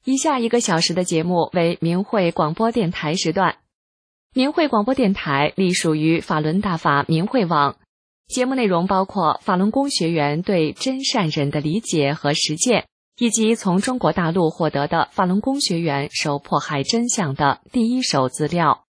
以下1个小时的节目为明慧广播电台时段。明慧广播电台隶属于法轮大法明慧网，节目内容包括法轮功学员对真善忍的理解和实践，以及从中国大陆获得的法轮功学员受迫害真相的第一手资料。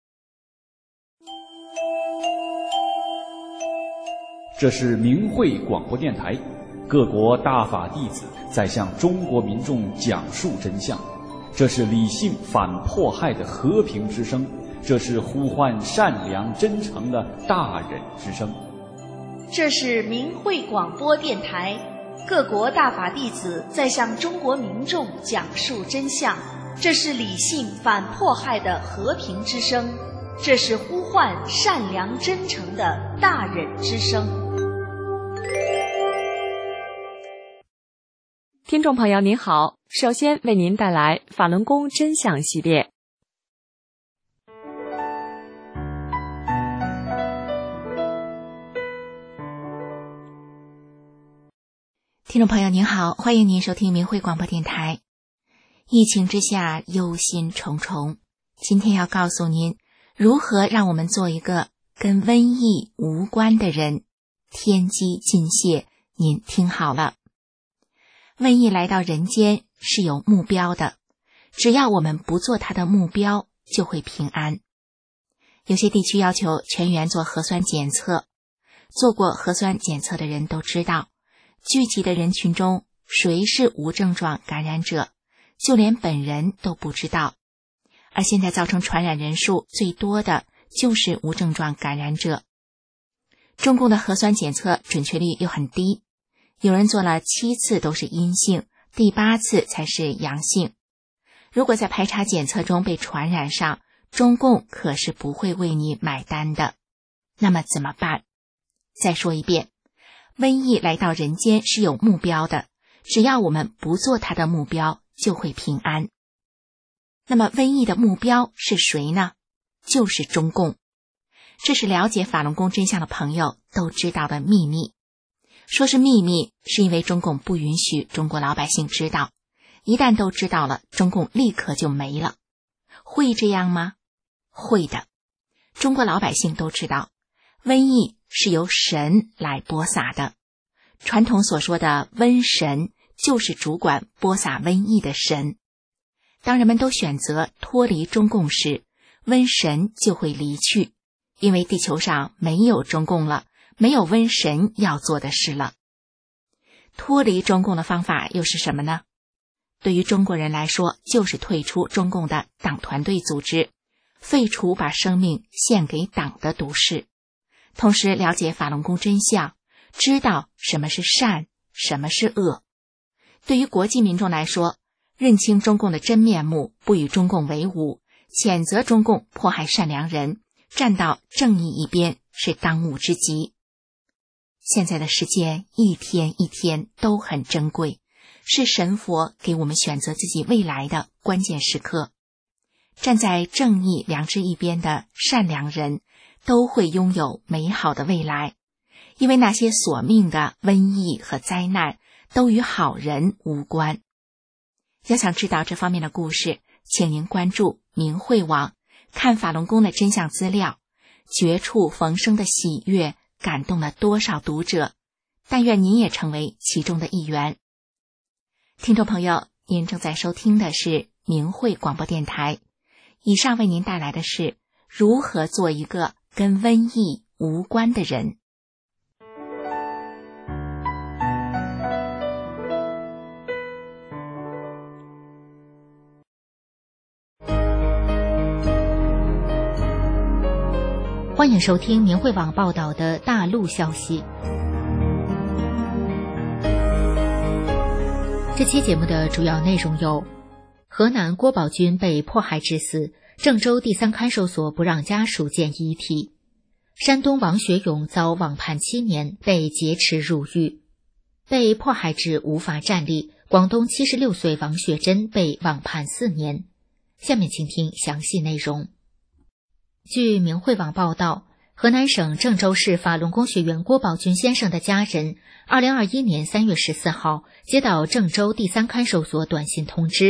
这是明慧广播电台，各国大法弟子在向中国民众讲述真相，这是理性反迫害的和平之声，这是呼唤善良真诚的大忍之声。 这是明慧广播电台，各国大法弟子在向中国民众讲述真相，这是理性反迫害的和平之声，这是呼唤善良真诚的大忍之声。 听众朋友您好，首先为您带来法轮功真相系列。 听众朋友您好，欢迎您收听明慧广播电台。疫情之下忧心忡忡，今天要告诉您如何让我们做一个跟瘟疫无关的人。天机尽泄，您听好了。瘟疫来到人间是有目标的，只要我们不做它的目标，就会平安。有些地区要求全员做核酸检测，做过核酸检测的人都知道，聚集的人群中谁是无症状感染者，就连本人都不知道。而现在造成传染人数最多的就是无症状感染者。中共的核酸检测准确率又很低，有人做了7次都是阴性，第8次才是阳性。如果在排查检测中被传染上，中共可是不会为你买单的。那么怎么办？再说一遍，瘟疫来到人间是有目标的，只要我们不做它的目标，就会平安。那么瘟疫的目标是谁呢？就是中共。这是了解法轮功真相的朋友都知道的秘密。说是秘密，是因为中共不允许中国老百姓知道，一旦都知道了，中共立刻就没了。会这样吗？会的。中国老百姓都知道，瘟疫是由神来播撒的。传统所说的瘟神，就是主管播撒瘟疫的神。当人们都选择脱离中共时，瘟神就会离去，因为地球上没有中共了，没有瘟神要做的事了。脱离中共的方法又是什么呢？对于中国人来说，就是退出中共的党团队组织，废除把生命献给党的毒誓，同时了解法轮功真相，知道什么是善，什么是恶。对于国际民众来说，认清中共的真面目，不与中共为伍，谴责中共迫害善良人，站到正义一边，是当务之急。现在的时间一天一天都很珍贵，是神佛给我们选择自己未来的关键时刻。站在正义良知一边的善良人都会拥有美好的未来，因为那些索命的瘟疫和灾难都与好人无关。要想知道这方面的故事，请您关注明慧网，看法轮功的真相资料，绝处逢生的喜悦感动了多少读者，但愿您也成为其中的一员。听众朋友，您正在收听的是明慧广播电台，以上为您带来的是如何做一个跟瘟疫无关的人。 欢迎收听明慧网报道的大陆消息。这期节目的主要内容有：河南郭宝军被迫害致死，郑州第3看守所不让家属见遗体；山东王学勇遭网判7年，被劫持入狱；被迫害至无法站立，广东76岁王雪珍被网判4年。下面请听详细内容。据明慧网报道，河南省郑州市法轮功学员郭宝军先生的家人2021年3月14号接到郑州第3看守所短信通知，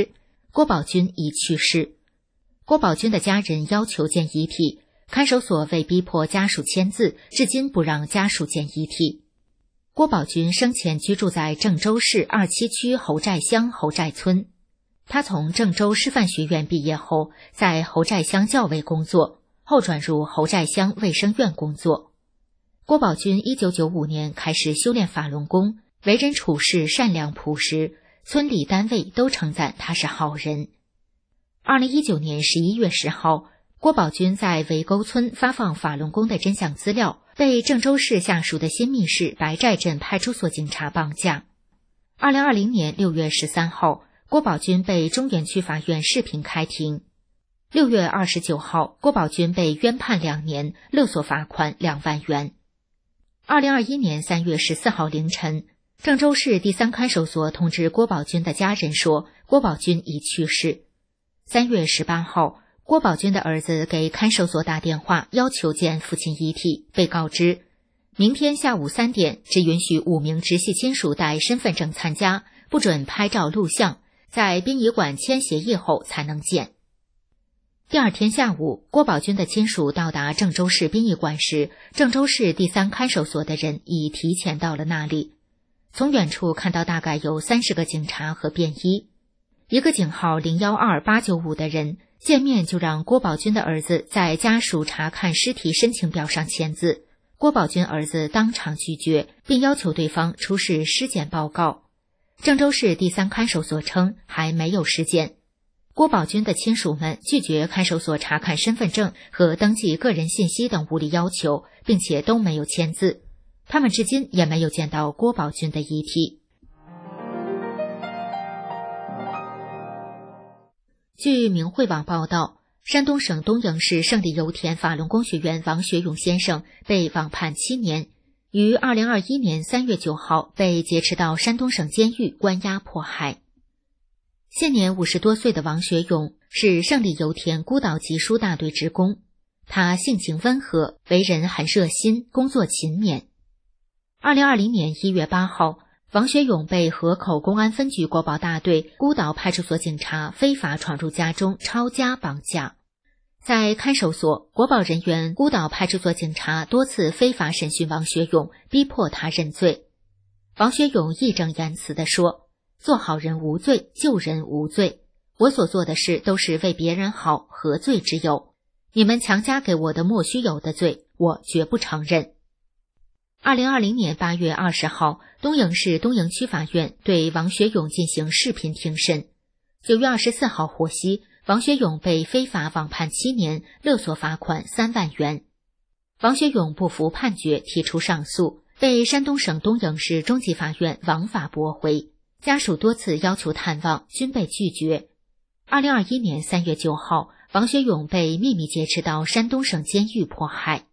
郭宝军已去世。郭宝军的家人要求见遗体，看守所为逼迫家属签字，至今不让家属见遗体。郭宝军生前居住在郑州市27区侯寨乡侯寨村。他从郑州师范学院毕业后，在侯寨乡教委工作，后转入侯寨乡卫生院工作。郭宝军1995年开始修炼法轮功，为人处事善良朴实，村里单位都称赞他是好人。2019年11月10号，郭宝军在围沟村发放法轮功的真相资料，被郑州市下属的新密市白寨镇派出所警察绑架。2020年6月13号，郭宝军被中原区法院视频开庭。6月29号，郭宝军被冤判2年，勒索罚款2万元。2021年3月14号凌晨，郑州市第3看守所通知郭宝军的家人说，郭宝军已去世。3月18号，郭宝军的儿子给看守所打电话，要求见父亲遗体，被告知明天下午3点只允许5名直系亲属带身份证参加，不准拍照录像，在殡仪馆签协议后才能见。第二天下午，郭宝军的亲属到达郑州市殡仪馆时，郑州市第3看守所的人已提前到了那里。从远处看到大概有30个警察和便衣。一个警号012895的人见面就让郭宝军的儿子在家属查看尸体申请表上签字。郭宝军儿子当场拒绝，并要求对方出示尸检报告。郑州市第3看守所称还没有尸检。郭宝军的亲属们拒绝看守所查看身份证和登记个人信息等无理要求，并且都没有签字。他们至今也没有见到郭宝军的遗体。据明慧网报道，山东省东营市胜利油田法轮功学员王学勇先生被网判7年，于2021年3月9号被劫持到山东省监狱关押迫害。现年50多岁的王学勇是胜利油田孤岛集疏大队职工，他性情温和，为人很热心，工作勤勉。2020年1月8号，王学勇被河口公安分局国保大队孤岛派出所警察非法闯入家中抄家绑架。在看守所，国保人员孤岛派出所警察多次非法审讯王学勇，逼迫他认罪。王学勇义正言辞地说，做好人无罪，救人无罪，我所做的事都是为别人好，何罪之有？你们强加给我的莫须有的罪，我绝不承认。2020年8月20号，东营市东营区法院对王学勇进行视频庭审。9月24号获悉，王学勇被非法网判7年，勒索罚款3万元。王学勇不服判决，提出上诉，被山东省东营市中级法院枉法驳回。家属多次要求探望，均被拒绝。2021年3月9号，王学勇被秘密劫持到山东省监狱迫害。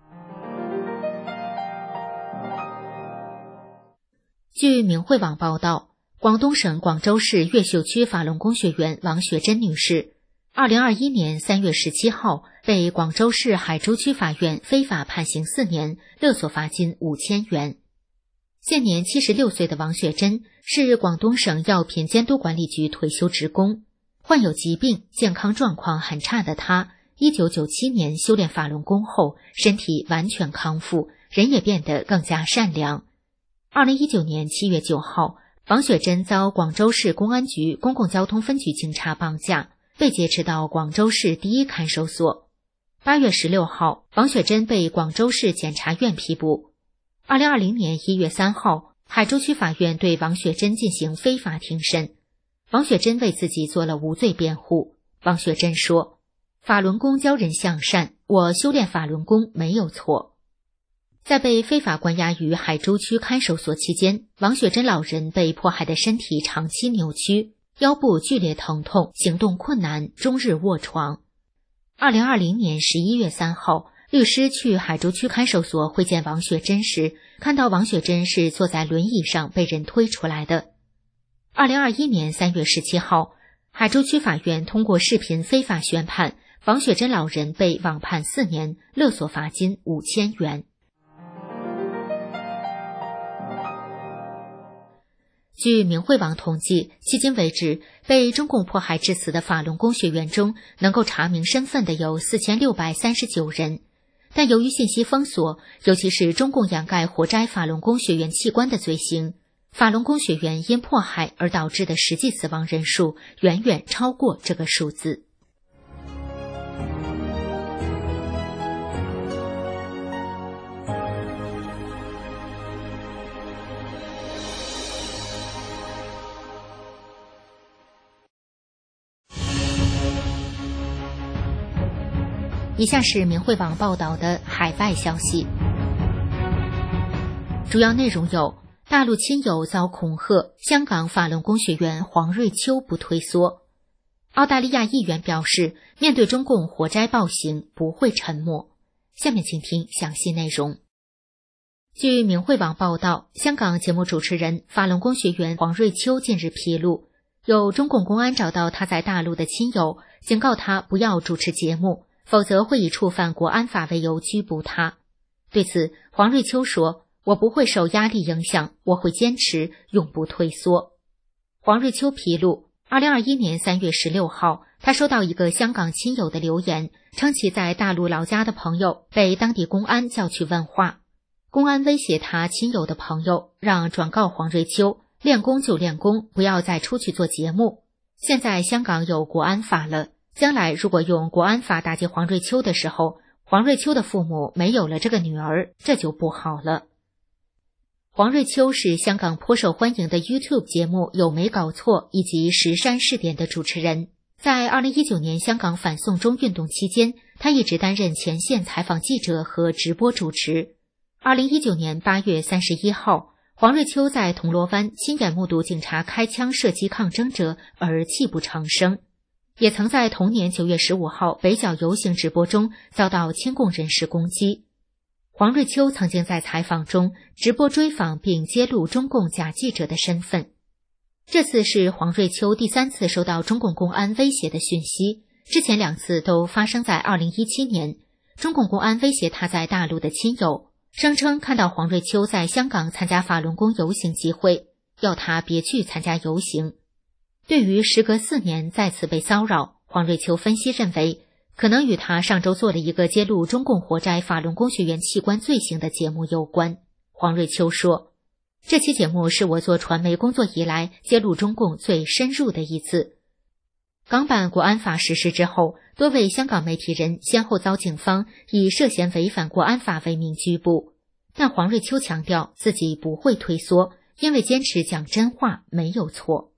据明慧网报道，广东省广州市越秀区法轮功学员王雪珍女士，2021年3月17号被广州市海珠区法院非法判刑4年，勒索罚金5000元。现年76岁的王雪珍是广东省药品监督管理局退休职工，患有疾病，健康状况很差的她，1997年修炼法轮功后，身体完全康复，人也变得更加善良。2019年7月9号，王雪珍遭广州市公安局公共交通分局警察绑架，被劫持到广州市第1看守所。8月16号，王雪珍被广州市检察院批捕。2020年1月3号，海珠区法院对王雪珍进行非法庭审。王雪珍为自己做了无罪辩护。王雪珍说，法轮功教人向善，我修炼法轮功没有错。在被非法关押于海珠区看守所期间，王雪珍老人被迫害的身体长期扭曲，腰部剧烈疼痛，行动困难，终日卧床。2020年11月3号，律师去海珠区看守所会见王雪珍时，看到王雪珍是坐在轮椅上被人推出来的。2021年3月17号，海珠区法院通过视频非法宣判，王雪珍老人被网判4年，勒索罚金5000元。 据明慧网统计，迄今为止，被中共迫害致死的法轮功学员中，能够查明身份的有4639人。但由于信息封锁，尤其是中共掩盖活摘法轮功学员器官的罪行，法轮功学员因迫害而导致的实际死亡人数远远超过这个数字。以下是明慧网报道的海外消息，主要内容有：大陆亲友遭恐吓，香港法轮功学员黄瑞秋不退缩；澳大利亚议员表示，面对中共活摘暴行不会沉默。下面请听详细内容。据明慧网报道，香港节目主持人、法轮功学员黄瑞秋近日披露，有中共公安找到他在大陆的亲友，警告他不要主持节目，否则会以触犯国安法为由拘捕他。对此，黄瑞秋说：“我不会受压力影响，我会坚持，永不退缩。”黄瑞秋披露，2021年3月16号，他收到一个香港亲友的留言，称其在大陆老家的朋友被当地公安叫去问话。公安威胁他亲友的朋友，让转告黄瑞秋，练功就练功，不要再出去做节目。现在香港有国安法了，将来如果用国安法打击黄瑞秋的时候，黄瑞秋的父母没有了这个女儿，这就不好了。黄瑞秋是香港颇受欢迎的 YouTube 节目《有没搞错》以及石山试点的主持人。在2019年香港反送中运动期间，他一直担任前线采访记者和直播主持。2019年8月31号，黄瑞秋在铜锣湾亲眼目睹警察开枪射击抗争者而泣不成声，也曾在同年9月15号北角游行直播中遭到亲共人士攻击。黄瑞秋曾经在采访中直播追访并揭露中共假记者的身份。这次是黄瑞秋第3次收到中共公安威胁的讯息，之前2次都发生在2017年。中共公安威胁他在大陆的亲友，声称看到黄瑞秋在香港参加法轮功游行集会，要他别去参加游行。对于时隔4年再次被骚扰，黄瑞秋分析认为，可能与他上周做了一个揭露中共活摘法轮功学员器官罪行的节目有关。黄瑞秋说，这期节目是我做传媒工作以来揭露中共最深入的一次。港版国安法实施之后，多位香港媒体人先后遭警方以涉嫌违反国安法为名拘捕，但黄瑞秋强调自己不会退缩，因为坚持讲真话没有错。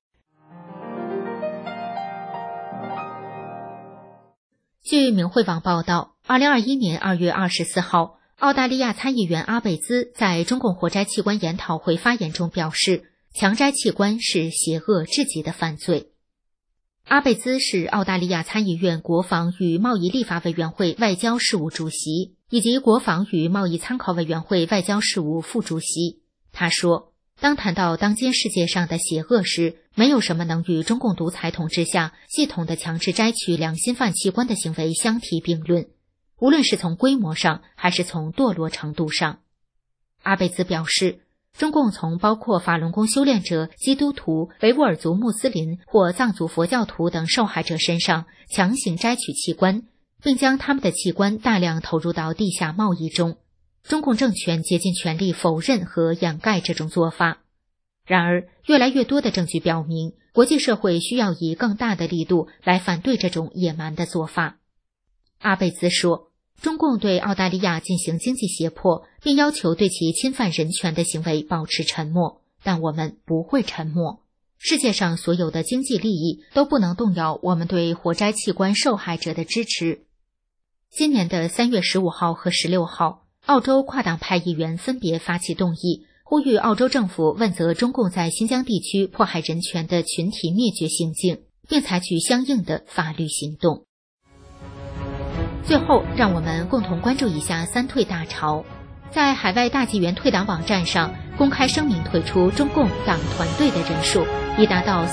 据明慧网报道，2021年2月24号，澳大利亚参议员阿贝兹在中共活摘器官研讨会发言中表示，强摘器官是邪恶至极的犯罪。阿贝兹是澳大利亚参议院国防与贸易立法委员会外交事务主席，以及国防与贸易参考委员会外交事务副主席。他说，当谈到当今世界上的邪恶时，没有什么能与中共独裁统治下系统的强制摘取良心犯器官的行为相提并论，无论是从规模上还是从堕落程度上。阿贝兹表示，中共从包括法轮功修炼者、基督徒、维吾尔族穆斯林或藏族佛教徒等受害者身上强行摘取器官，并将他们的器官大量投入到地下贸易中。中共政权竭尽全力否认和掩盖这种做法。然而，越来越多的证据表明，国际社会需要以更大的力度来反对这种野蛮的做法。阿贝兹说，中共对澳大利亚进行经济胁迫，并要求对其侵犯人权的行为保持沉默，但我们不会沉默。世界上所有的经济利益都不能动摇我们对活摘器官受害者的支持。今年的3月15号和16号，澳洲跨党派议员分别发起动议，呼吁澳洲政府问责中共在新疆地区迫害人权的群体灭绝行径，并采取相应的法律行动。最后，让我们共同关注一下三退大潮。在海外大纪元退党网站上公开声明退出中共党团队的人数已达到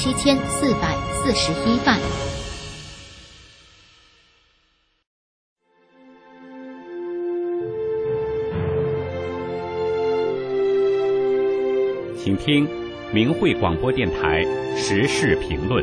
37441万。 请听明慧广播电台时事评论。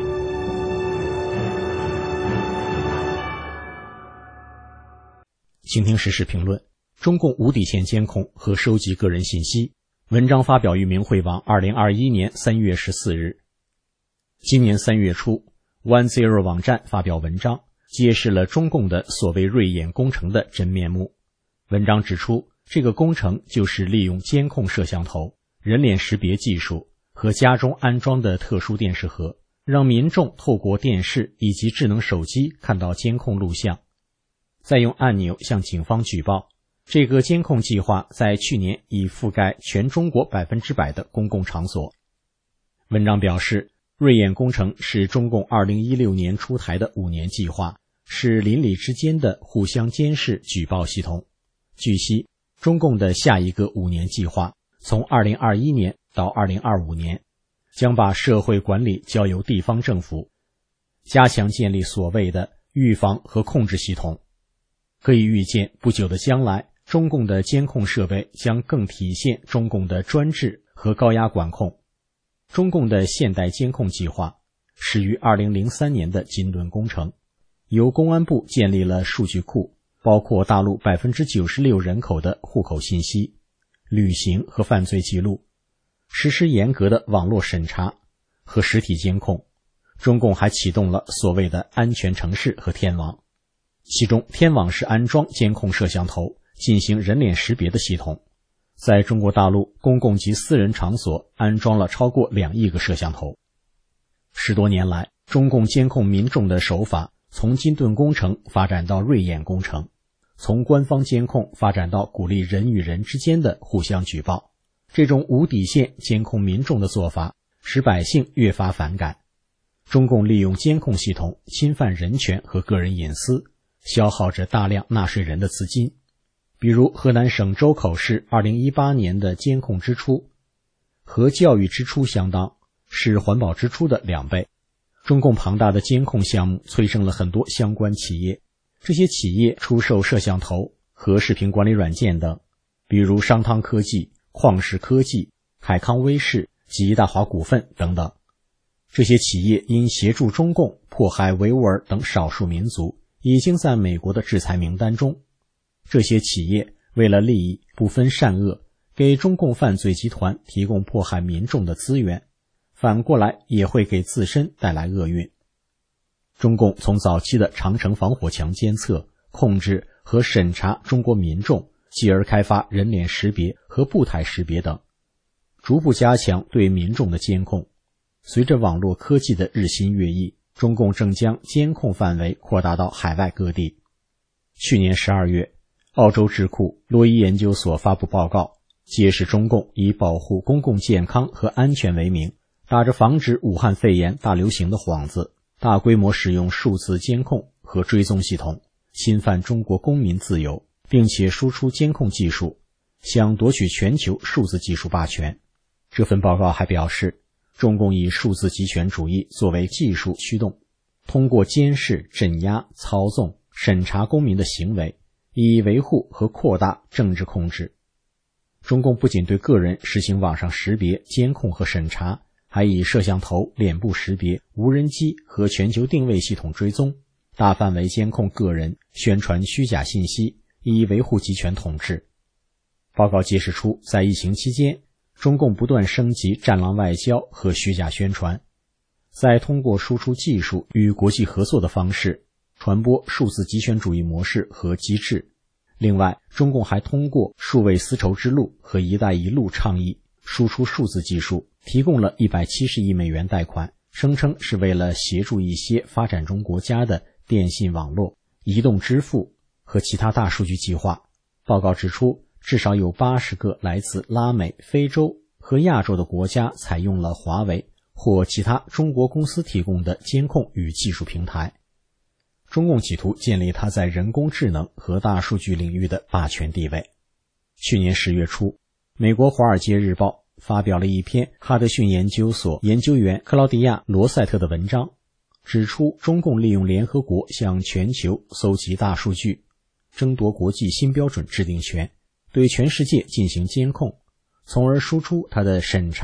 请听时事评论：中共无底线监控和收集个人信息。文章发表于明慧网2021年3月14日。今年3月初 OneZero 网站发表文章，揭示了中共的所谓瑞眼工程的真面目。文章指出，这个工程就是利用监控摄像头、人脸识别技术和家中安装的特殊电视盒，让民众透过电视以及智能手机看到监控录像，再用按钮向警方举报。这个监控计划在去年已覆盖全中国100%的公共场所。文章表示，瑞眼工程是中共2016年出台的5年计划，是邻里之间的互相监视举报系统。据悉，中共的下一个5年计划从2021年到2025年，将把社会管理交由地方政府，加强建立所谓的预防和控制系统。可以预见，不久的将来，中共的监控设备将更体现中共的专制和高压管控。中共的现代监控计划始于2003年的金盾工程，由公安部建立了数据库，包括大陆96%人口的户口信息、旅行和犯罪记录，实施严格的网络审查和实体监控。中共还启动了所谓的安全城市和天网，其中天网是安装监控摄像头进行人脸识别的系统，在中国大陆公共及私人场所安装了超过2亿个摄像头。10多年来，中共监控民众的手法从金盾工程发展到瑞眼工程，从官方监控发展到鼓励人与人之间的互相举报。这种无底线监控民众的做法使百姓越发反感。中共利用监控系统侵犯人权和个人隐私，消耗着大量纳税人的资金。比如河南省周口市2018年的监控支出和教育支出相当，是环保支出的2倍。中共庞大的监控项目催生了很多相关企业，这些企业出售摄像头和视频管理软件等，比如商汤科技、旷视科技、海康威视及大华股份等等。这些企业因协助中共迫害维吾尔等少数民族，已经在美国的制裁名单中。这些企业为了利益不分善恶，给中共犯罪集团提供迫害民众的资源，反过来也会给自身带来厄运。中共从早期的长城防火墙监测、控制和审查中国民众，继而开发人脸识别和步态识别等，逐步加强对民众的监控。随着网络科技的日新月异，中共正将监控范围扩大到海外各地。去年12月，澳洲智库罗伊研究所发布报告，揭示中共以保护公共健康和安全为名，打着防止武汉肺炎大流行的幌子，大规模使用数字监控和追踪系统，侵犯中国公民自由，并且输出监控技术，想夺取全球数字技术霸权。这份报告还表示，中共以数字极权主义作为技术驱动，通过监视、镇压、操纵、审查公民的行为，以维护和扩大政治控制。中共不仅对个人实行网上识别、监控和审查，还以摄像头、脸部识别、无人机和全球定位系统追踪，大范围监控个人，宣传虚假信息，以维护集权统治。报告揭示出，在疫情期间，中共不断升级战狼外交和虚假宣传，在通过输出技术与国际合作的方式传播数字极权主义模式和机制。另外，中共还通过数位丝绸之路和一带一路倡议输出数字技术，提供了170亿美元贷款，声称是为了协助一些发展中国家的电信网络、移动支付和其他大数据计划。报告指出，至少有80个来自拉美、非洲和亚洲的国家采用了华为或其他中国公司提供的监控与技术平台。中共企图建立它在人工智能和大数据领域的霸权地位。去年10月初，美国《华尔街日报》发表了一篇哈德逊研究所研究员克劳迪亚·罗塞特的文章，指出中共利用联合国向全球搜集大数据，争夺国际新标准制定权，对全世界进行监控，从而输出它的审查和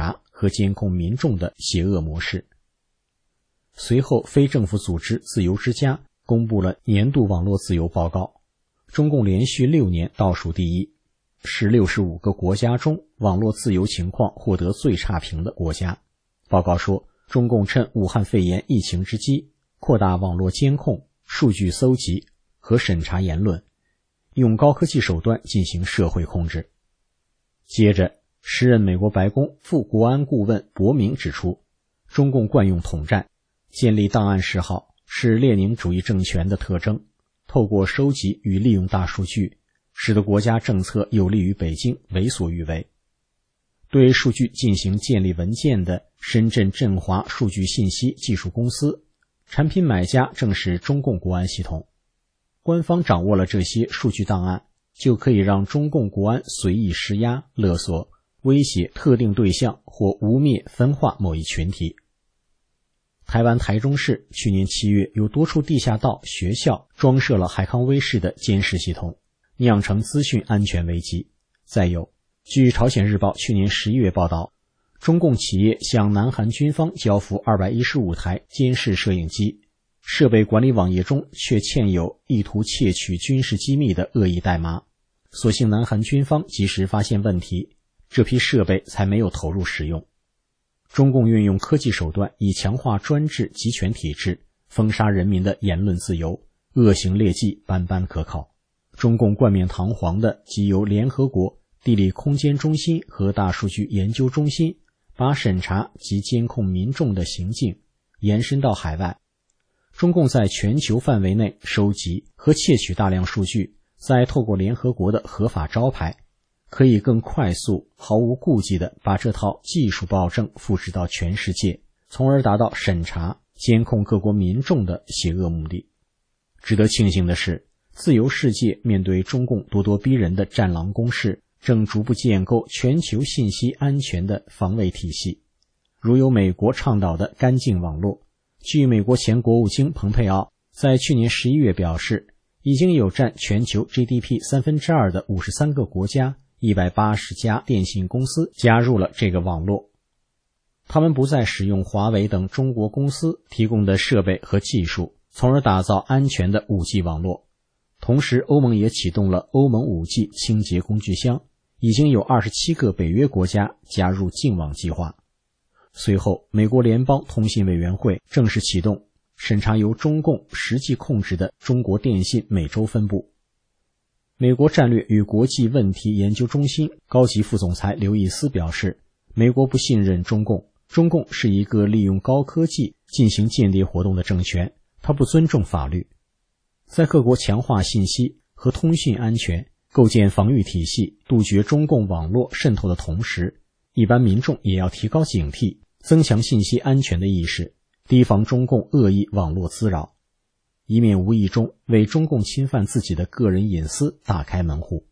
和监控民众的邪恶模式。随后，非政府组织自由之家公布了年度网络自由报告，中共连续6年倒数第一，是65个国家中网络自由情况获得最差评的国家。报告说，中共趁武汉肺炎疫情之机，扩大网络监控、数据搜集和审查言论，用高科技手段进行社会控制。接着，时任美国白宫副国安顾问伯明指出，中共惯用统战，建立档案嗜好是列宁主义政权的特征，透过收集与利用大数据，使得国家政策有利于北京为所欲为。对数据进行建立文件的深圳振华数据信息技术公司，产品买家正是中共国安系统。官方掌握了这些数据档案，就可以让中共国安随意施压、勒索、威胁特定对象或污蔑、分化某一群体。台湾台中市去年7月有多处地下道学校装设了海康威视的监视系统，酿成资讯安全危机。再有，据朝鲜日报去年11月报道，中共企业向南韩军方交付215台监视摄影机，设备管理网页中却嵌有意图窃取军事机密的恶意代码。所幸南韩军方及时发现问题，这批设备才没有投入使用。中共运用科技手段以强化专制集权体制，封杀人民的言论自由，恶行劣迹斑斑可考。中共冠冕堂皇的即由联合国地理空间中心和大数据研究中心把审查及监控民众的行径延伸到海外。中共在全球范围内收集和窃取大量数据，再透过联合国的合法招牌，可以更快速、毫无顾忌地把这套技术暴政复制到全世界，从而达到审查、监控各国民众的邪恶目的。值得庆幸的是，自由世界面对中共咄咄逼人的战狼攻势，正逐步建构全球信息安全的防卫体系。如有美国倡导的干净网络，据美国前国务卿蓬佩奥在去年11月表示，已经有占全球 GDP 2/3的53个国家180家电信公司加入了这个网络。他们不再使用华为等中国公司提供的设备和技术，从而打造安全的 5G 网络。同时，欧盟也启动了欧盟 5G 清洁工具箱，已经有27个北约国家加入净网计划。随后，美国联邦通信委员会正式启动审查由中共实际控制的中国电信美洲分部。美国战略与国际问题研究中心高级副总裁刘易斯表示，美国不信任中共，中共是一个利用高科技进行间谍活动的政权，它不尊重法律。在各国强化信息和通讯安全、构建防御体系、杜绝中共网络渗透的同时，一般民众也要提高警惕，增强信息安全的意识，提防中共恶意网络滋扰，以免无意中为中共侵犯自己的个人隐私打开门户。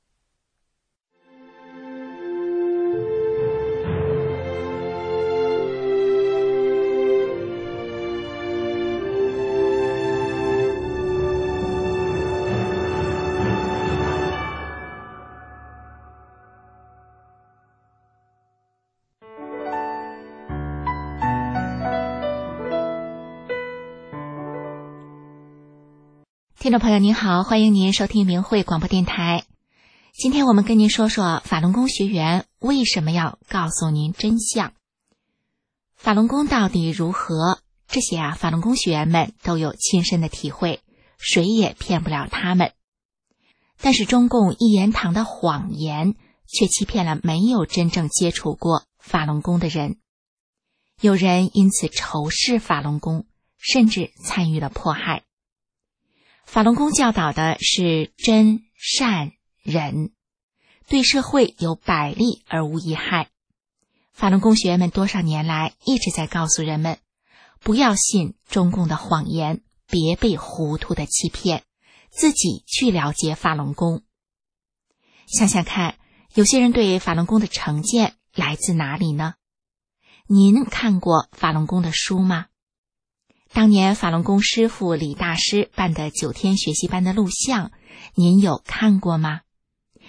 听众朋友您好，欢迎您收听明慧广播电台。今天我们跟您说说法轮功学员为什么要告诉您真相。法轮功到底如何？这些法轮功学员们都有亲身的体会，谁也骗不了他们。但是中共一言堂的谎言却欺骗了没有真正接触过法轮功的人。有人因此仇视法轮功，甚至参与了迫害。法轮功教导的是真、善、忍，对社会有百利而无一害。法轮功学员们多少年来一直在告诉人们，不要信中共的谎言，别被糊涂的欺骗，自己去了解法轮功。想想看，有些人对法轮功的成见来自哪里呢？您看过法轮功的书吗？当年法轮功师父李大师办的9天学习班的录像，您有看过吗？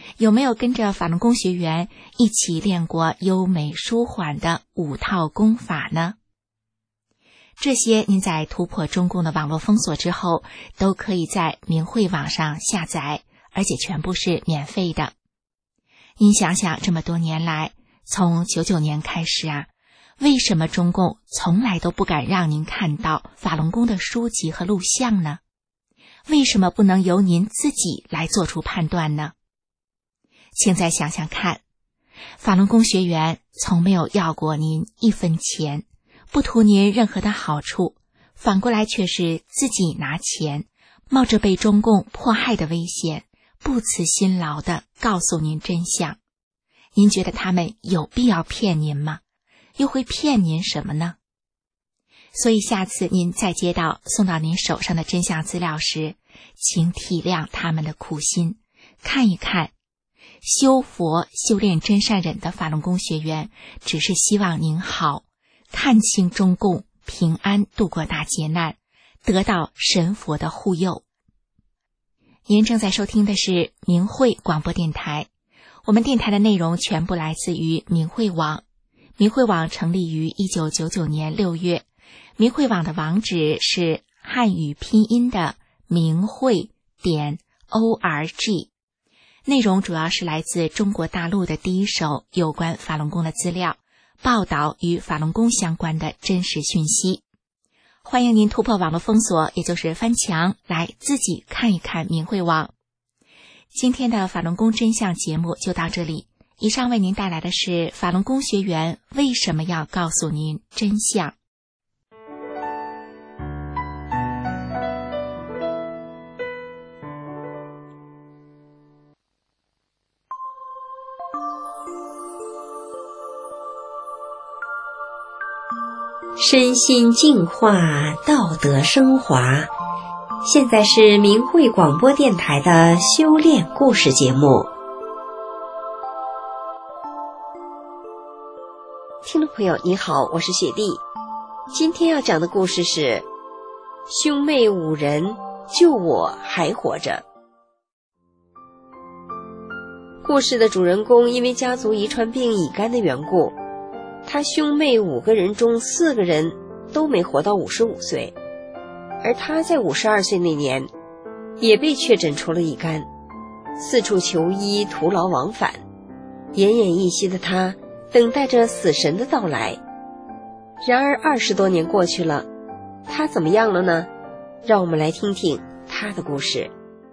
有没有跟着法轮功学员一起练过优美舒缓的5套功法呢？这些您在突破中共的网络封锁之后，都可以在明慧网上下载，而且全部是免费的。您想想，这么多年来，从99年开始为什么中共从来都不敢让您看到法轮功的书籍和录像呢？为什么不能由您自己来做出判断呢？请再想想看，法轮功学员从没有要过您1分钱，不图您任何的好处，反过来却是自己拿钱，冒着被中共迫害的危险，不辞辛劳地告诉您真相。您觉得他们有必要骗您吗？又会骗您什么呢？所以下次您再接到送到您手上的真相资料时，请体谅他们的苦心，看一看修佛修炼真善忍的法轮功学员只是希望您好，看清中共，平安度过大劫难，得到神佛的护佑。您正在收听的是明慧广播电台，我们电台的内容全部来自于明慧网。明慧网成立于1999年6月，明慧网的网址是汉语拼音的明慧.org， 内容主要是来自中国大陆的第一手有关法轮功的资料，报道与法轮功相关的真实讯息。欢迎您突破网络封锁，也就是翻墙，来自己看一看明慧网。今天的法轮功真相节目就到这里，以上为您带来的是法轮功学员为什么要告诉您真相。 身心净化，道德升华。现在是明慧广播电台的修炼故事节目。 听众朋友你好，我是雪莉。今天要讲的故事是兄妹5人，就我还活着。故事的主人公因为家族遗传病乙肝的缘故，他兄妹5个人中4个人都没活到55岁，而他在52岁那年也被确诊出了乙肝，四处求医，徒劳往返，奄奄一息的他等待着死神的到来。然而20多年过去了，他怎么样了呢？让我们来听听他的故事。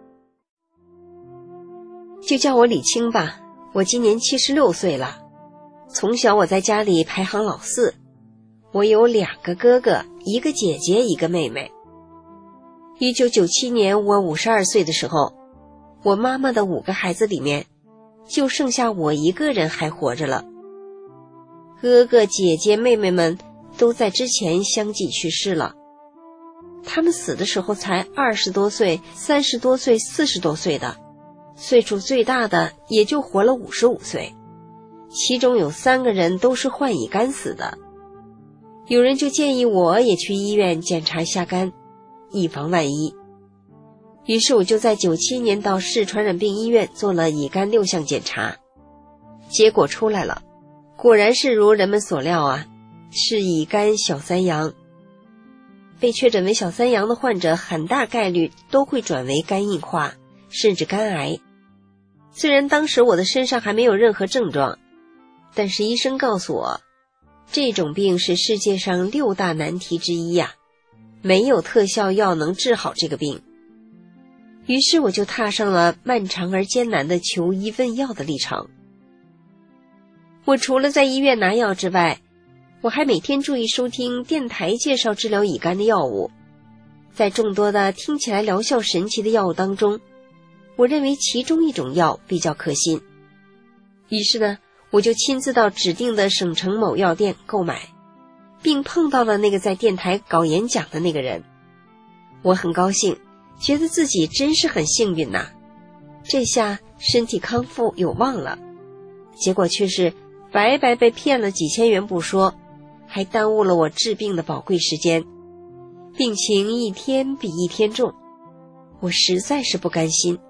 就叫我李青吧，我今年76岁了。从小我在家里排行老4，我有2个哥哥，1个姐姐，1个妹妹。1997年我52岁的时候，我妈妈的5个孩子里面就剩下我1个人还活着了。哥哥姐姐妹妹们都在之前相继去世了，他们死的时候才20多岁、30多岁、40多岁的，岁数最大的也就活了55岁。其中有3个人都是患乙肝死的。有人就建议我也去医院检查一下肝，以防万一。于是我就在97年到市传染病医院做了乙肝6项检查，结果出来了，果然是如人们所料是乙肝小3阳。被确诊为小3阳的患者很大概率都会转为肝硬化，甚至肝癌。虽然当时我的身上还没有任何症状，但是医生告诉我，这种病是世界上6大难题之一没有特效药能治好这个病。于是我就踏上了漫长而艰难的求医问药的历程。我除了在医院拿药之外，我还每天注意收听电台介绍治疗乙肝的药物。在众多的听起来疗效神奇的药物当中，我认为其中一种药比较可信。于是呢，我就亲自到指定的省城某药店购买，并碰到了那个在电台搞演讲的那个人。我很高兴，觉得自己真是很幸运呐，这下身体康复有望了。结果却是白白被骗了几千元不说，还耽误了我治病的宝贵时间，病情一天比一天重。我实在是不甘心，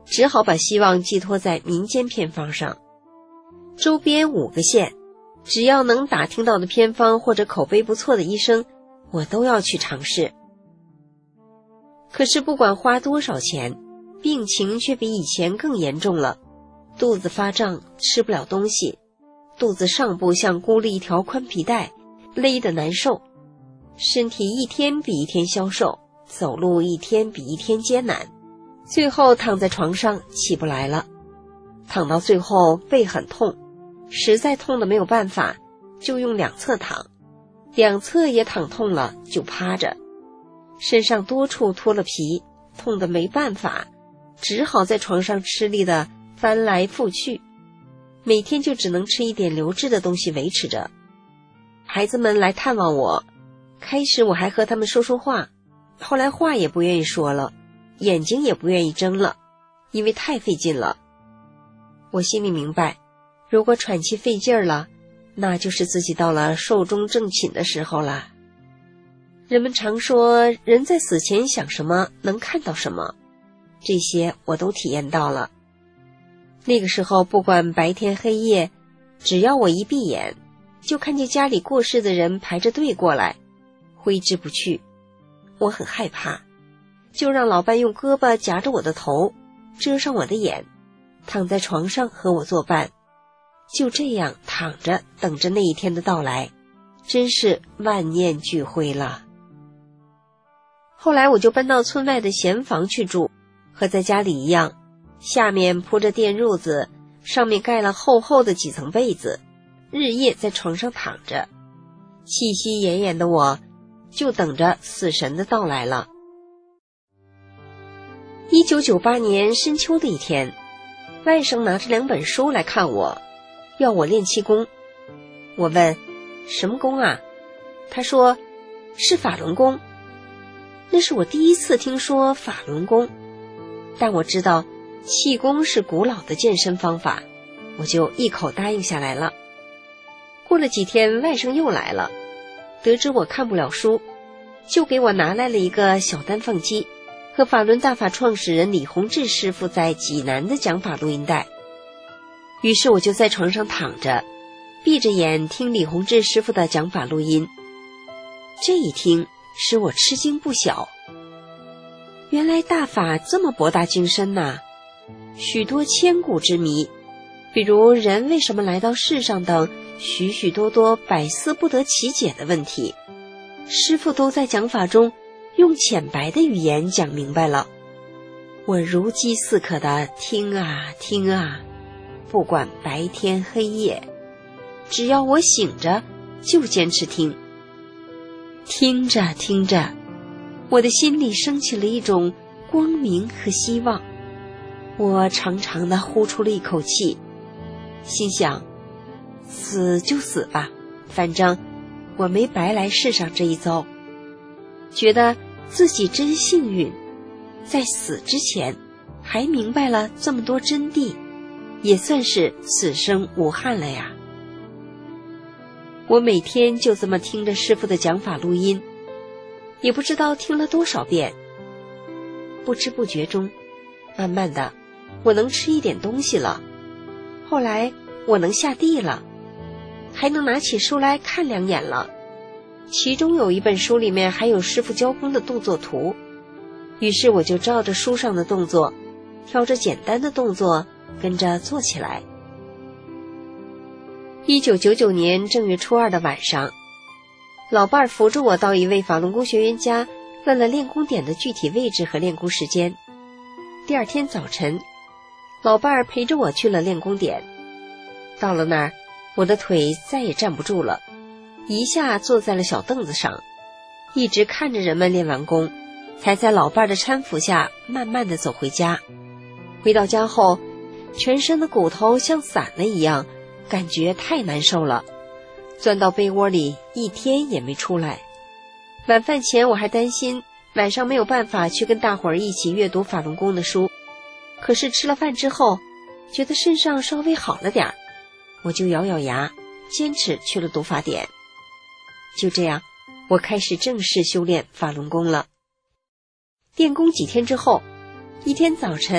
只好把希望寄托在民间偏方上。周边5个县，只要能打听到的偏方或者口碑不错的医生，我都要去尝试。可是不管花多少钱，病情却比以前更严重了，肚子发胀，吃不了东西，肚子上部像箍了一条宽皮带，勒得难受，身体一天比一天消瘦，走路一天比一天艰难，最后躺在床上起不来了。躺到最后背很痛，实在痛得没有办法，就用2侧躺，2侧也躺痛了就趴着，身上多处脱了皮，痛得没办法，只好在床上吃力地翻来覆去，每天就只能吃一点流质的东西维持着。孩子们来探望我，开始我还和他们说说话，后来话也不愿意说了，眼睛也不愿意睁了，因为太费劲了。我心里明白，如果喘气费劲了，那就是自己到了寿终正寝的时候了。人们常说，人在死前想什么能看到什么，这些我都体验到了。那个时候不管白天黑夜，只要我一闭眼，就看见家里过世的人排着队过来，挥之不去。我很害怕，就让老伴用胳膊夹着我的头，遮上我的眼，躺在床上和我作伴，就这样躺着等着那一天的到来，真是万念俱灰了。后来我就搬到村外的闲房去住，和在家里一样，下面铺着电褥子，上面盖了厚厚的几层被子，日夜在床上躺着，气息奄奄的我就等着死神的到来了。1998年深秋的一天，外甥拿着2本书来看我，要我练气功。我问什么功啊？他说是法轮功。那是我第一次听说法轮功，但我知道气功是古老的健身方法，我就一口答应下来了。过了几天，外甥又来了，得知我看不了书，就给我拿来了一个小单放机和法轮大法创始人李洪志师傅在济南的讲法录音带。于是我就在床上躺着，闭着眼听李洪志师傅的讲法录音。这一听使我吃惊不小，原来大法这么博大精深呐，许多千古之谜，比如人为什么来到世上等许许多多百思不得其解的问题，师父都在讲法中用浅白的语言讲明白了。我如饥似渴地听啊听啊，不管白天黑夜，只要我醒着就坚持听。听着听着，我的心里升起了一种光明和希望，我长长地呼出了一口气，心想死就死吧，反正我没白来世上这一遭，觉得自己真幸运，在死之前还明白了这么多真谛，也算是此生无憾了呀。我每天就这么听着师父的讲法录音，也不知道听了多少遍。不知不觉中，慢慢的我能吃一点东西了，后来我能下地了，还能拿起书来看2眼了。其中有一本书里面还有师父教功的动作图，于是我就照着书上的动作，挑着简单的动作跟着做起来。1999年正月初2的晚上，老伴儿扶着我到一位法轮功学员家，问了练功点的具体位置和练功时间。第2天早晨，老伴儿陪着我去了练功点。到了那儿，我的腿再也站不住了，一下坐在了小凳子上，一直看着人们练完功，才在老伴儿的搀扶下慢慢地走回家。回到家后，全身的骨头像散了一样，感觉太难受了，钻到被窝里1天也没出来。晚饭前我还担心晚上没有办法去跟大伙儿一起阅读法轮功的书，可是吃了饭之后觉得身上稍微好了点儿，我就咬咬牙坚持去了读法点。就这样，我开始正式修炼法轮功了。练功几天之后，一天早晨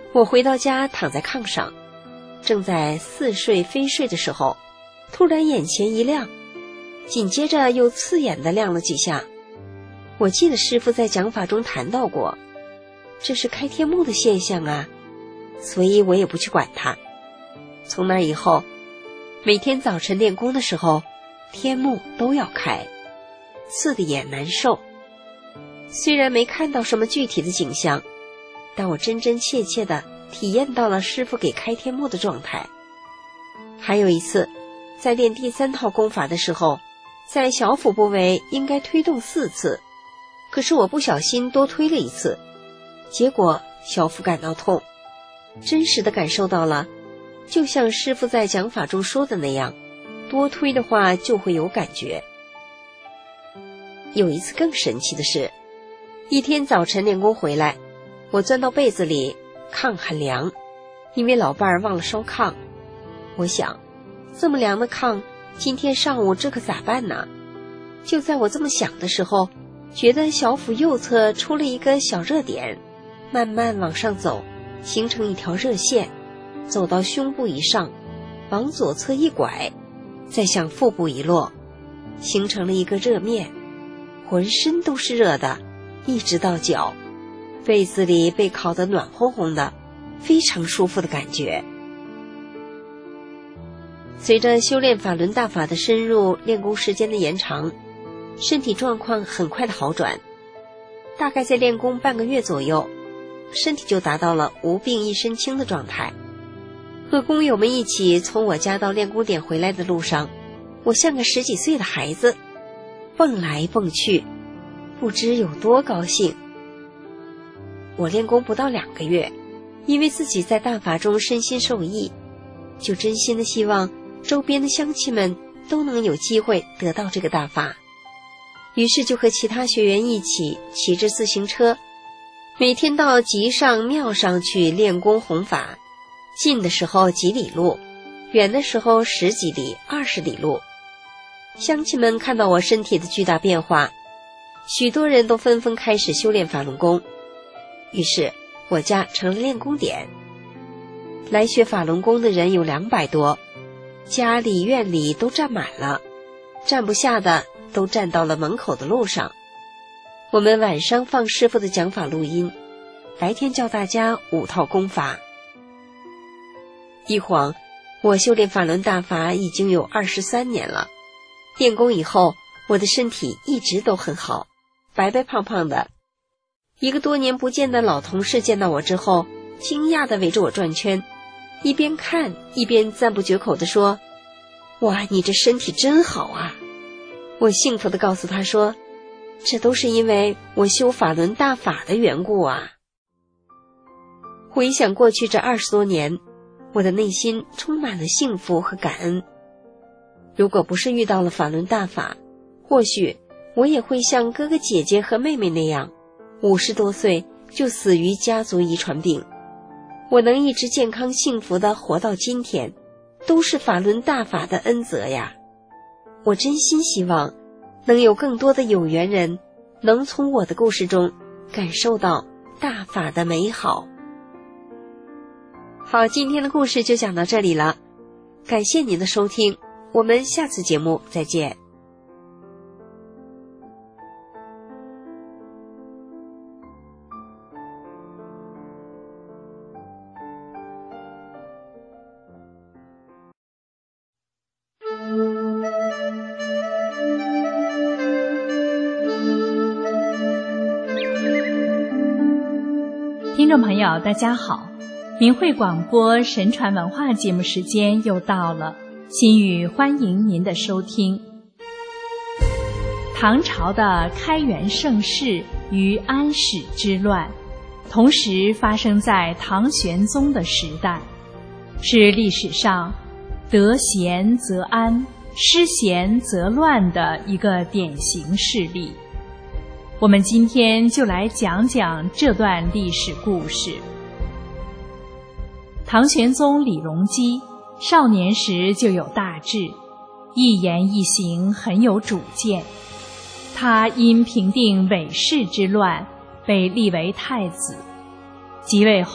我回到家，躺在炕上，正在似睡非睡的时候，突然眼前一亮，紧接着又刺眼地亮了几下。我记得师父在讲法中谈到过，这是开天目的现象啊，所以我也不去管它。从那以后，每天早晨练功的时候，天目都要开，刺得眼难受。虽然没看到什么具体的景象，但我真真切切地体验到了师父给开天目的状态。还有一次，在练第3套功法的时候，在小腹部位应该推动4次，可是我不小心多推了1次，结果小腹感到痛，真实地感受到了，就像师父在讲法中说的那样，多推的话就会有感觉。有一次更神奇的是，一天早晨练功回来，我钻到被子里，炕很凉，因为老伴儿忘了烧炕。我想，这么凉的炕，今天上午这可咋办呢？就在我这么想的时候，觉得小腹右侧出了一个小热点，慢慢往上走，形成一条热线，走到胸部以上，往左侧一拐，再向腹部一落，形成了一个热面，浑身都是热的，一直到脚，被子里被烤得暖烘烘的，非常舒服的感觉。随着修炼法轮大法的深入，练功时间的延长，身体状况很快的好转，大概在练功半个月左右，身体就达到了无病一身轻的状态。和工友们一起从我家到练功点回来的路上，我像个10几岁的孩子，蹦来蹦去，不知有多高兴。我练功不到2个月，因为自己在大法中身心受益，就真心的希望周边的乡亲们都能有机会得到这个大法。于是就和其他学员一起骑着自行车，每天到集上庙上去练功弘法，近的时候几里路，远的时候10几里、20里路。乡亲们看到我身体的巨大变化，许多人都纷纷开始修炼法轮功，于是我家成了练功点。来学法轮功的人有200多，家里院里都站满了，站不下的都站到了门口的路上。我们晚上放师父的讲法录音，白天教大家5套功法。一晃，我修炼法轮大法已经有23年了。练功以后，我的身体一直都很好，白白胖胖的。一个多年不见的老同事见到我之后，惊讶地围着我转圈，一边看一边赞不绝口地说：“哇，你这身体真好啊！”我幸福地告诉他说：“这都是因为我修法轮大法的缘故啊。”回想过去这20多年，我的内心充满了幸福和感恩。如果不是遇到了法轮大法，或许我也会像哥哥姐姐和妹妹那样，50多岁就死于家族遗传病。我能一直健康幸福地活到今天，都是法轮大法的恩泽呀。我真心希望能有更多的有缘人能从我的故事中感受到大法的美好。好，今天的故事就讲到这里了，感谢您的收听，我们下次节目再见。 听众朋友大家好，明慧广播神传文化节目时间又到了，心语欢迎您的收听。唐朝的开元盛世与安史之乱同时发生在唐玄宗的时代，是历史上得闲则安，失闲则乱的一个典型事例。我们今天就来讲讲这段历史故事。唐玄宗李隆基少年时就有大志，一言一行很有主见。他因平定韦氏之乱被立为太子，即位后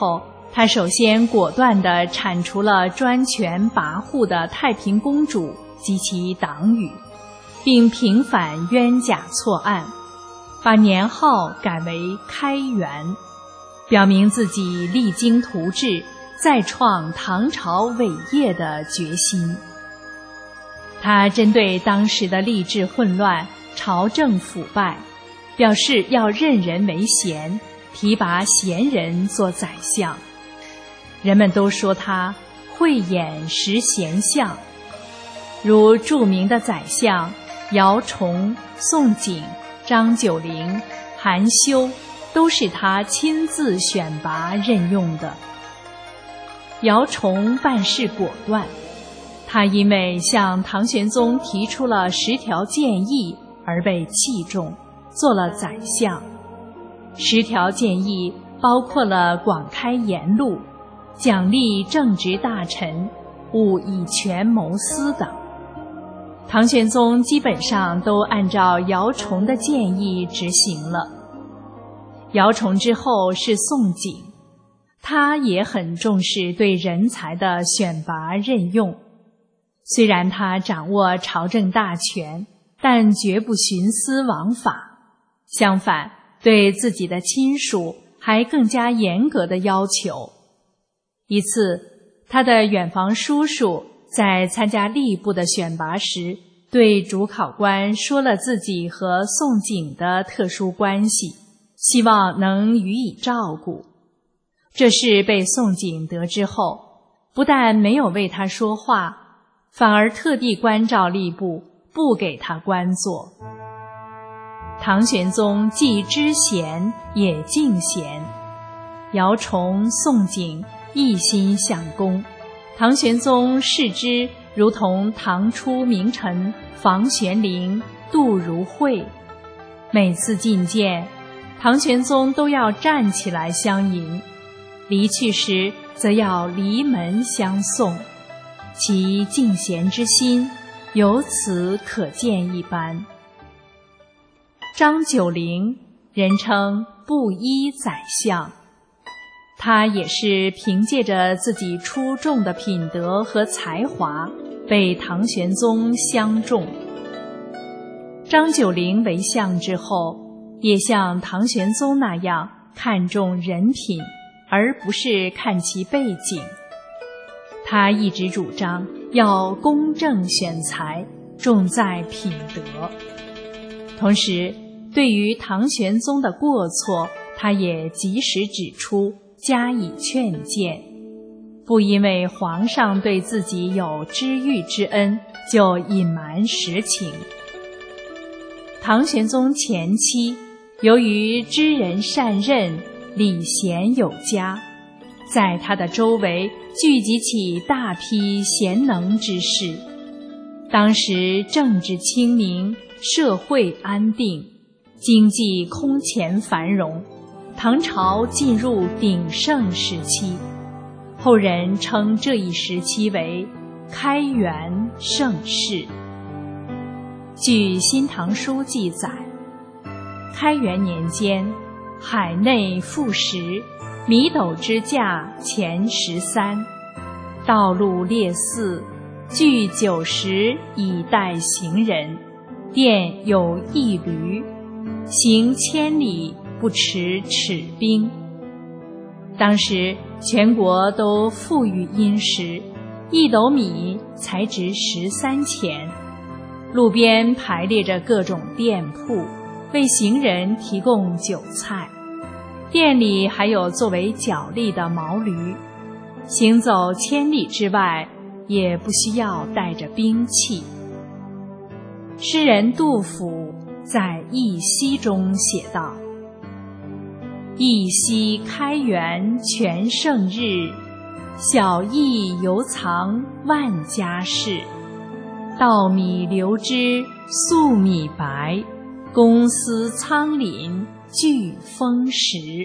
他首先果断地铲除了专权跋扈的太平公主及其党羽，并平反冤假错案，把年号改为开元，表明自己励精图治，再创唐朝伟业的决心。他针对当时的吏治混乱、朝政腐败，表示要任人为贤，提拔贤人做宰相。人们都说他慧眼识贤相，如著名的宰相姚崇、宋璟、张九龄、韩休都是他亲自选拔任用的。姚崇办事果断，他因为向唐玄宗提出了10条建议而被器重，做了宰相。10条建议包括了广开言路、奖励正直大臣、勿以权谋私等。唐玄宗基本上都按照姚崇的建议执行了。姚崇之后是宋璟，他也很重视对人才的选拔任用。虽然他掌握朝政大权，但绝不徇私枉法，相反，对自己的亲属还更加严格的要求。一次，他的远房叔叔在参加吏部的选拔时，对主考官说了自己和宋璟的特殊关系，希望能予以照顾。这事被宋璟得知后，不但没有为他说话，反而特地关照吏部，不给他官做。唐玄宗既知贤也敬贤，姚崇、宋璟一心向功，唐玄宗视之如同唐初名臣房玄龄、杜如晦。每次觐见，唐玄宗都要站起来相迎，离去时则要离门相送，其敬贤之心由此可见一斑。张九龄人称布衣宰相，他也是凭借着自己出众的品德和才华，被唐玄宗相中。张九龄为相之后，也像唐玄宗那样看重人品，而不是看其背景。他一直主张要公正选才，重在品德。同时，对于唐玄宗的过错，他也及时指出，加以劝谏，不因为皇上对自己有知遇之恩，就隐瞒实情。唐玄宗前期由于知人善任，礼贤有加，在他的周围聚集起大批贤能之士。当时政治清明，社会安定，经济空前繁荣，唐朝进入鼎盛时期。后人称这一时期为开元盛世。据《新唐书》记载，开元年间，海内赋食，米斗之价钱13，道路列4，具酒食以待行人，殿有1驴，行1000里不持尺兵。当时全国都富裕殷实，1斗米才值13钱。路边排列着各种店铺，为行人提供酒菜。店里还有作为脚力的毛驴，行走1000里之外，也不需要带着兵器。诗人杜甫在《忆昔》中写道：忆昔开元全盛日，小邑犹藏万家室。稻米流脂粟米白，公司仓廪俱丰实。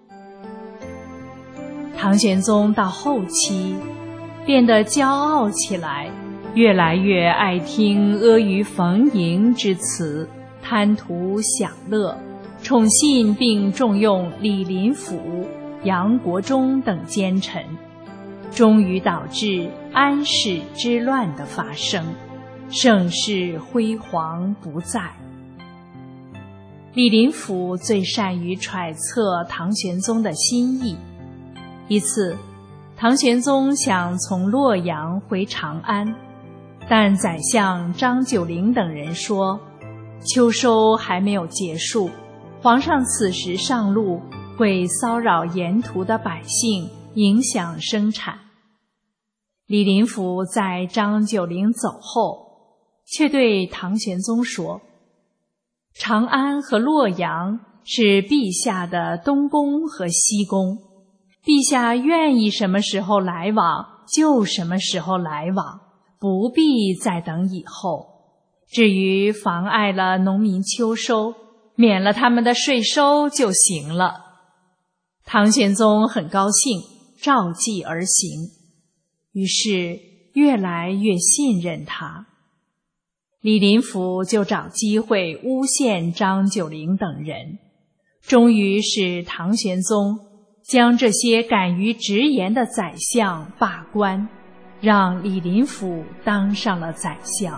唐玄宗到后期变得骄傲起来，越来越爱听阿谀逢迎之词，贪图享乐，宠信并重用李林甫、 杨国忠等奸臣，终于导致安史之乱的发生，盛世辉煌不再。李林甫最善于揣测唐玄宗的心意。一次，唐玄宗想从洛阳回长安，但宰相张九龄等人说，秋收还没有结束，皇上此时上路会骚扰沿途的百姓，影响生产。李林甫在张九龄走后，却对唐玄宗说，长安和洛阳是陛下的东宫和西宫，陛下愿意什么时候来往就什么时候来往，不必再等以后。至于妨碍了农民秋收，免了他们的税收就行了。唐玄宗很高兴，照计而行，于是越来越信任他。李林甫就找机会诬陷张九龄等人，终于使唐玄宗将这些敢于直言的宰相罢官，让李林甫当上了宰相。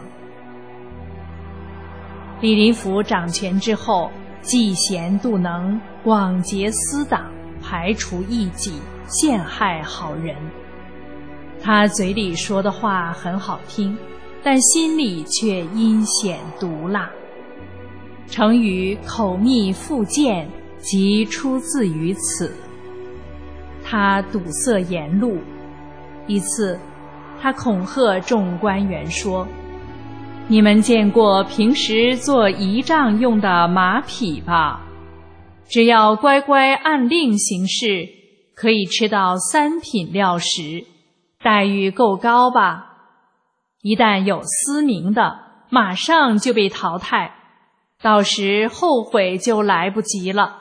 李林甫掌权之后，嫉贤妒能，广结私党，排除异己，陷害好人。他嘴里说的话很好听，但心里却阴险毒辣。成语口蜜腹剑即出自于此。他堵塞言路。一次，他恐吓众官员说，你们见过平时做仪仗用的马匹吧？只要乖乖按令行事，可以吃到3品料食，待遇够高吧？一旦有私名的，马上就被淘汰，到时后悔就来不及了。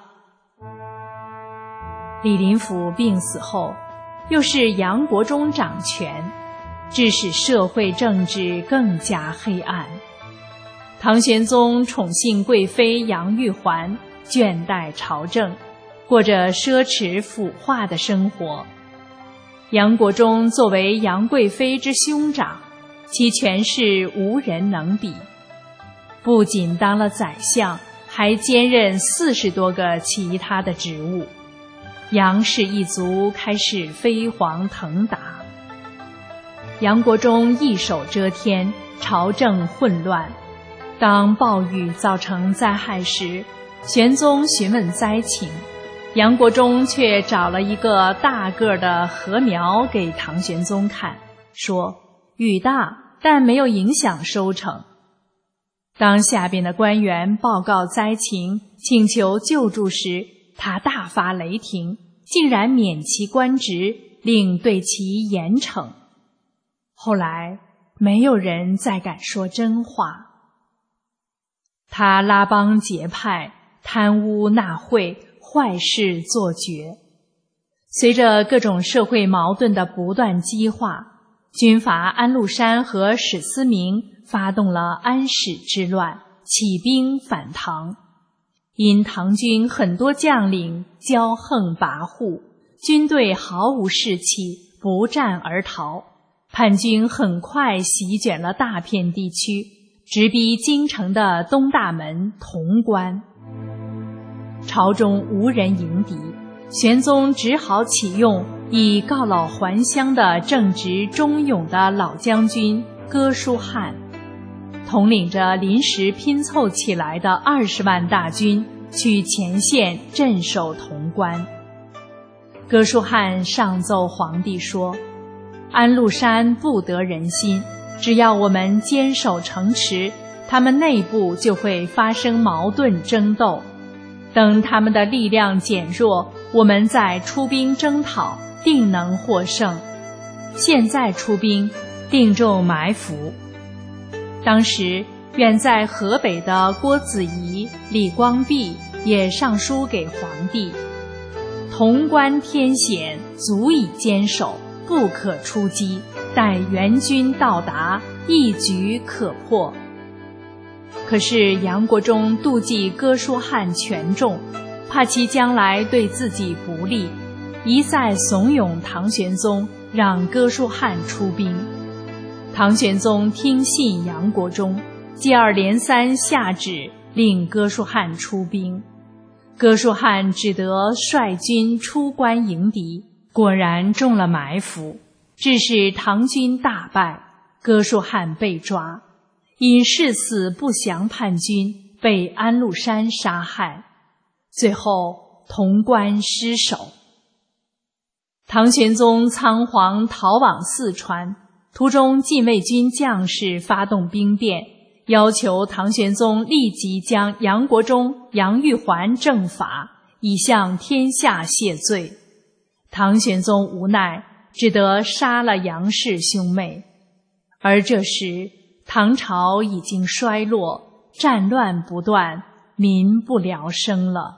李林甫病死后，又是杨国忠掌权，致使社会政治更加黑暗。唐玄宗宠幸贵妃杨玉环，倦怠朝政，过着奢侈腐化的生活。杨国忠作为杨贵妃之兄长，其权势无人能比，不仅当了宰相，还兼任40多个其他的职务。杨氏一族开始飞黄腾达。杨国忠一手遮天，朝政混乱。当暴雨造成灾害时，玄宗询问灾情，杨国忠却找了一个大个的禾苗给唐玄宗看，说雨大，但没有影响收成。当下边的官员报告灾情，请求救助时，他大发雷霆，竟然免其官职，另对其严惩。后来没有人再敢说真话。他拉帮结派，贪污纳贿，坏事做绝。随着各种社会矛盾的不断激化，军阀安禄山和史思明发动了安史之乱，起兵反唐。因唐军很多将领骄横跋扈，军队毫无士气，不战而逃。叛军很快席卷了大片地区，直逼京城的东大门潼关。朝中无人迎敌，玄宗只好启用以告老还乡的正直忠勇的老将军哥舒翰，统领着临时拼凑起来的20万大军去前线镇守潼关。哥舒翰上奏皇帝说，安禄山不得人心，只要我们坚守城池，他们内部就会发生矛盾争斗。等他们的力量减弱，我们再出兵征讨，定能获胜。现在出兵，定中埋伏。当时远在河北的郭子仪、李光弼也上书给皇帝，潼关天险，足以坚守，不可出击，待援军到达，一举可破。可是杨国忠妒忌哥舒翰权重，怕其将来对自己不利， 一再怂恿唐玄宗让哥舒翰出兵。唐玄宗听信杨国忠，接二连三下旨令哥舒翰出兵。哥舒翰只得率军出关迎敌，果然中了埋伏，致使唐军大败，哥舒翰被抓，因誓死不降叛军，被安禄山杀害，最后潼关失守。唐玄宗仓皇逃往四川，途中禁卫军将士发动兵变，要求唐玄宗立即将杨国忠、杨玉环正法，以向天下谢罪。唐玄宗无奈，只得杀了杨氏兄妹。而这时唐朝已经衰落，战乱不断，民不聊生了。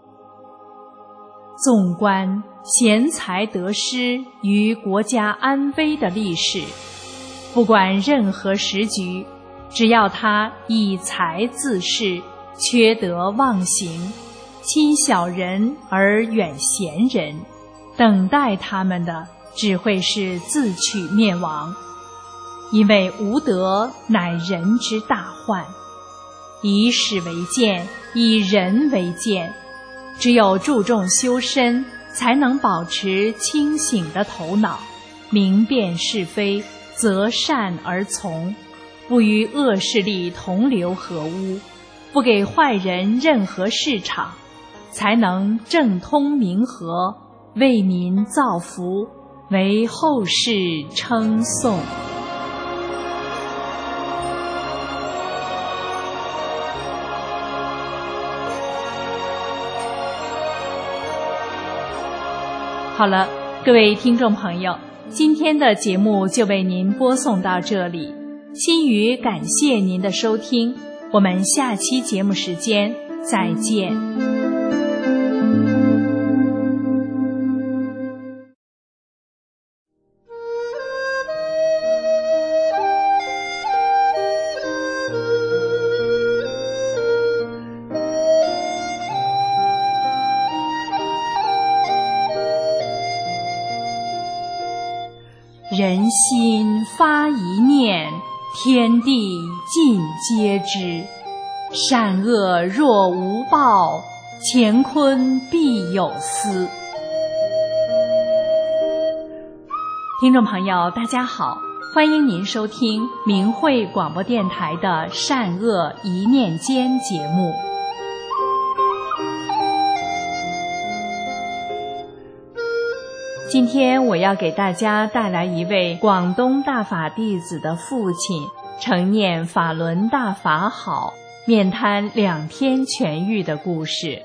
纵观贤才得失与国家安危的历史，不管任何时局，只要他以才自恃，缺德忘行，亲小人而远贤人，等待他们的只会是自取灭亡。因为无德乃人之大患，以史为鉴，以人为鉴，只有注重修身，才能保持清醒的头脑，明辨是非，择善而从，不与恶势力同流合污，不给坏人任何市场，才能政通民和，为民造福，为后世称颂。好了，各位听众朋友，今天的节目就为您播送到这里。心语感谢您的收听，我们下期节目时间再见。人心发一念，天地尽皆知。善恶若无报，乾坤必有私。听众朋友大家好，欢迎您收听明慧广播电台的善恶一念间节目。今天我要给大家带来一位广东大法弟子的父亲承念法轮大法好，面瘫2天痊愈的故事。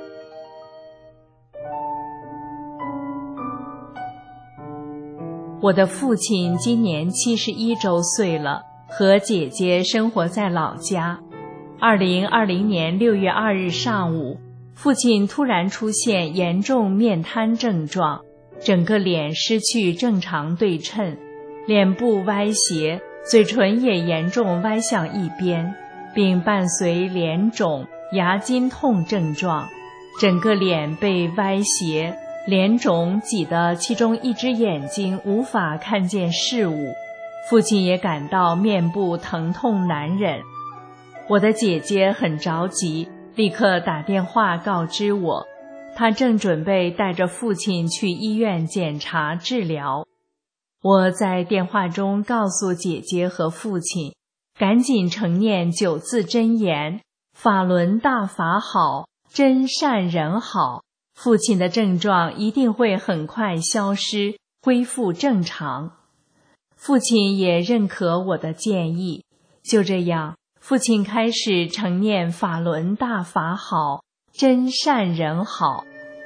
我的父亲今年71周岁了，和姐姐生活在老家。2020年6月2日上午，父亲突然出现严重面瘫症状，整个脸失去正常对称，脸部歪斜，嘴唇也严重歪向一边，并伴随脸肿、牙筋痛症状，整个脸被歪斜，脸肿挤得其中一只眼睛无法看见事物，父亲也感到面部疼痛难忍。我的姐姐很着急，立刻打电话告知我，她正准备带着父亲去医院检查治疗。我在电话中告诉姐姐和父亲，赶紧承念9字真言：法轮大法好，真善人好，父亲的症状一定会很快消失，恢复正常。父亲也认可我的建议，就这样，父亲开始承念法轮大法好，真善人好。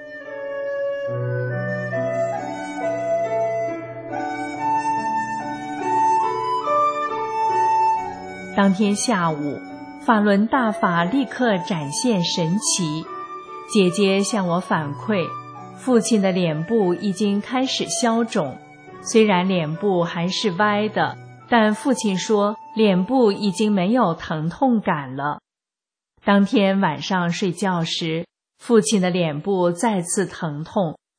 当天下午，法轮大法立刻展现神奇。姐姐向我反馈，父亲的脸部已经开始消肿，虽然脸部还是歪的，但父亲说脸部已经没有疼痛感了。当天晚上睡觉时，父亲的脸部再次疼痛，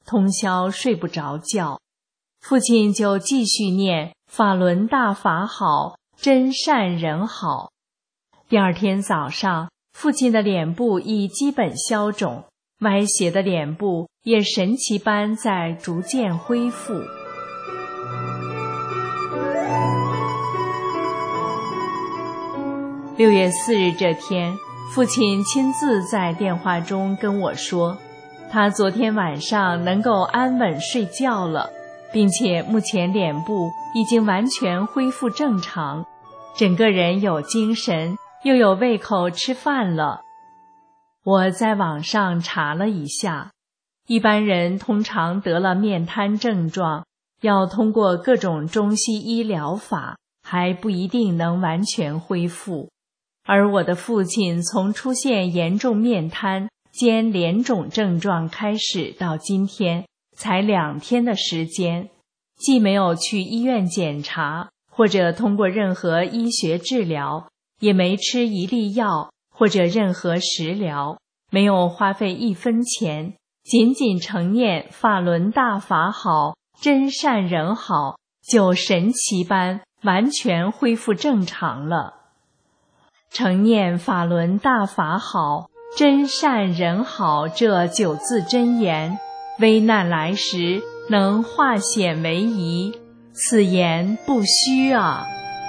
通宵睡不着觉。父亲就继续念法轮大法好，真善人好。第二天早上，父亲的脸部已基本消肿，歪斜的脸部也神奇般在逐渐恢复。6月4日这天，父亲亲自在电话中跟我说，他昨天晚上能够安稳睡觉了，并且目前脸部已经完全恢复正常，整个人有精神，又有胃口吃饭了。我在网上查了一下，一般人通常得了面瘫症状，要通过各种中西医疗法，还不一定能完全恢复。而我的父亲从出现严重面瘫兼脸肿症状开始到今天，才2天的时间，既没有去医院检查，或者通过任何医学治疗，也没吃一粒药或者任何食疗，没有花费1分钱，仅仅承念法轮大法好，真善人好，就神奇般完全恢复正常了。承念法轮大法好，真善人好这9字真言，危难来时能化险为夷，此言不虚啊。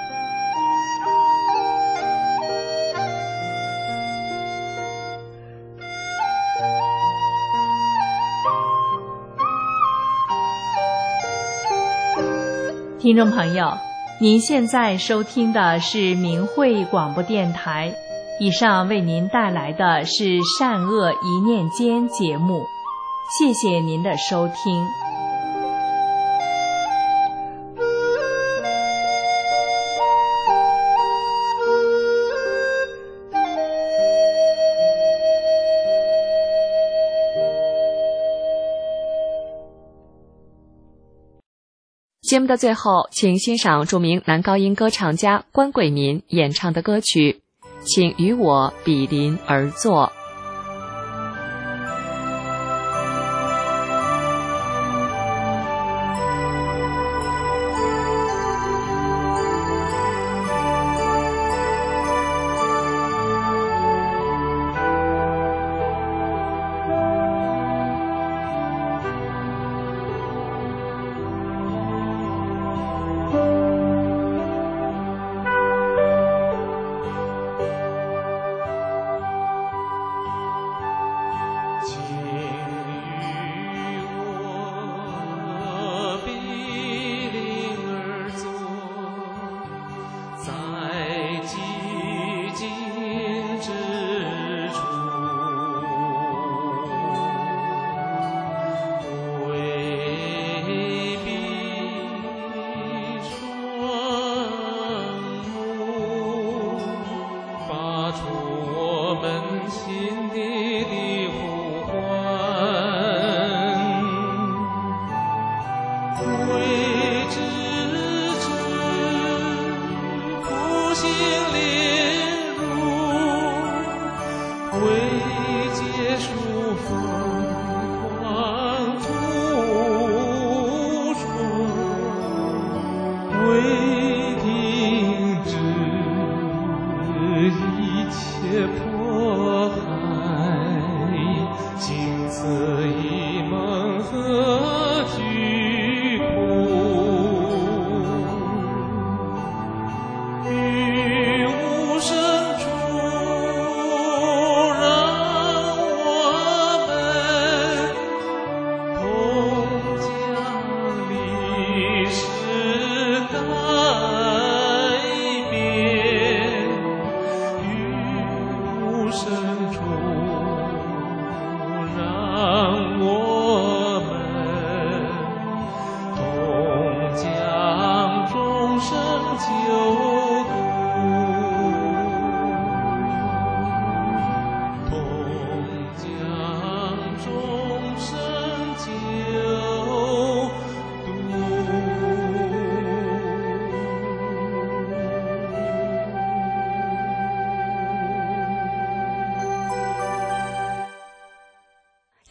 听众朋友，您现在收听的是明慧广播电台，以上为您带来的是善恶一念间节目，谢谢您的收听。 节目的最后，请欣赏著名男高音歌唱家关贵民演唱的歌曲《请与我比邻而坐》。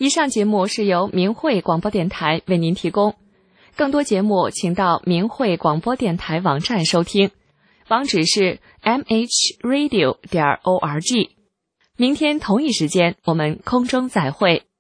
以上节目是由明慧广播电台为您提供，更多节目请到明慧广播电台网站收听，网址是 mhradio.org。明天同一时间我们空中再会。